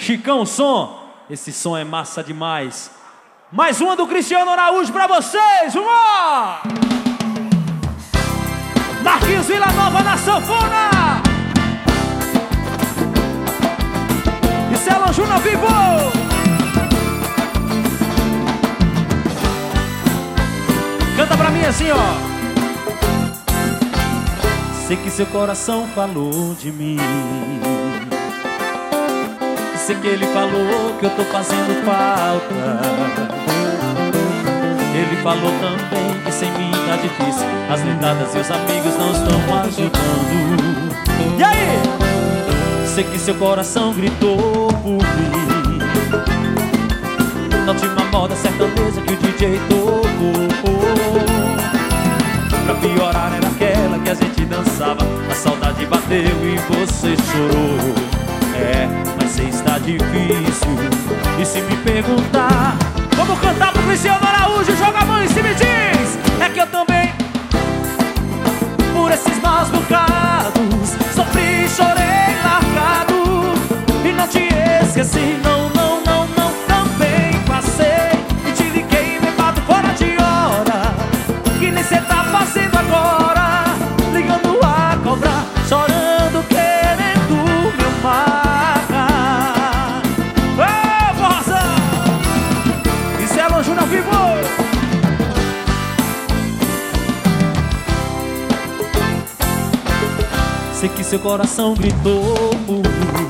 Chicão Som, esse som é massa demais. Mais uma do Cristiano Araújo pra vocês, vamos lá! Marquinhos Vila Nova na sanfona. E Celão Júnior vivo. Canta pra mim assim, ó. Sei que seu coração falou de mim. Sei que ele falou que eu tô fazendo falta. Ele falou também que sem mim tá difícil. As lendadas e os amigos não estão ajudando. E aí? Sei que seu coração gritou por mim. Na última moda sertaneja que o DJ tocou. Pra piorar era aquela que a gente dançava. A saudade bateu e você chorou. É, mas sei está difícil. E se me perguntar, vamos cantar pro Cristiano Araújo. Joga a mão em cima e diz: é que eu também, por esses maus bocados, sofri, chorei, largado. E não te esqueci, não, não, não, não. Também passei e te liguei, bebado fora de hora. Que nem cê tá fazendo agora, ligando a cobrar, chorando, querendo me amar. Ô, força! E Celão Júnior vivo! Sei que seu coração gritou por mim.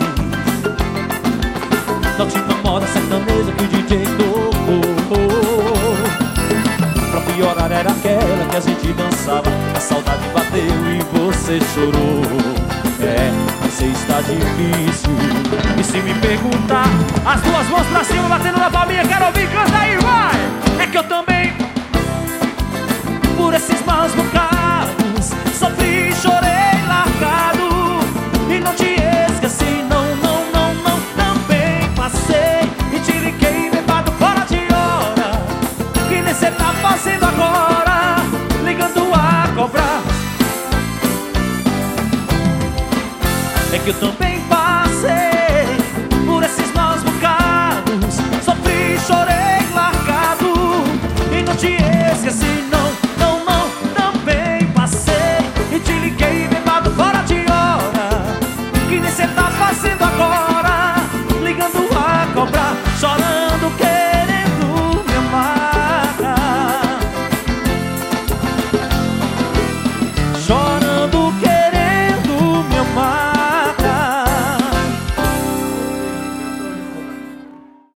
Na última moda sertaneja que o DJ tocou. Pra piorar era aquela que a gente dançava. A saudade bateu e você chorou. É, mas sei está difícil. E se me perguntar, as duas mãos pra cima batendo na palminha. Quero ouvir, canta aí, vai! É que eu também, por esses maus bocados, sofri, chorei,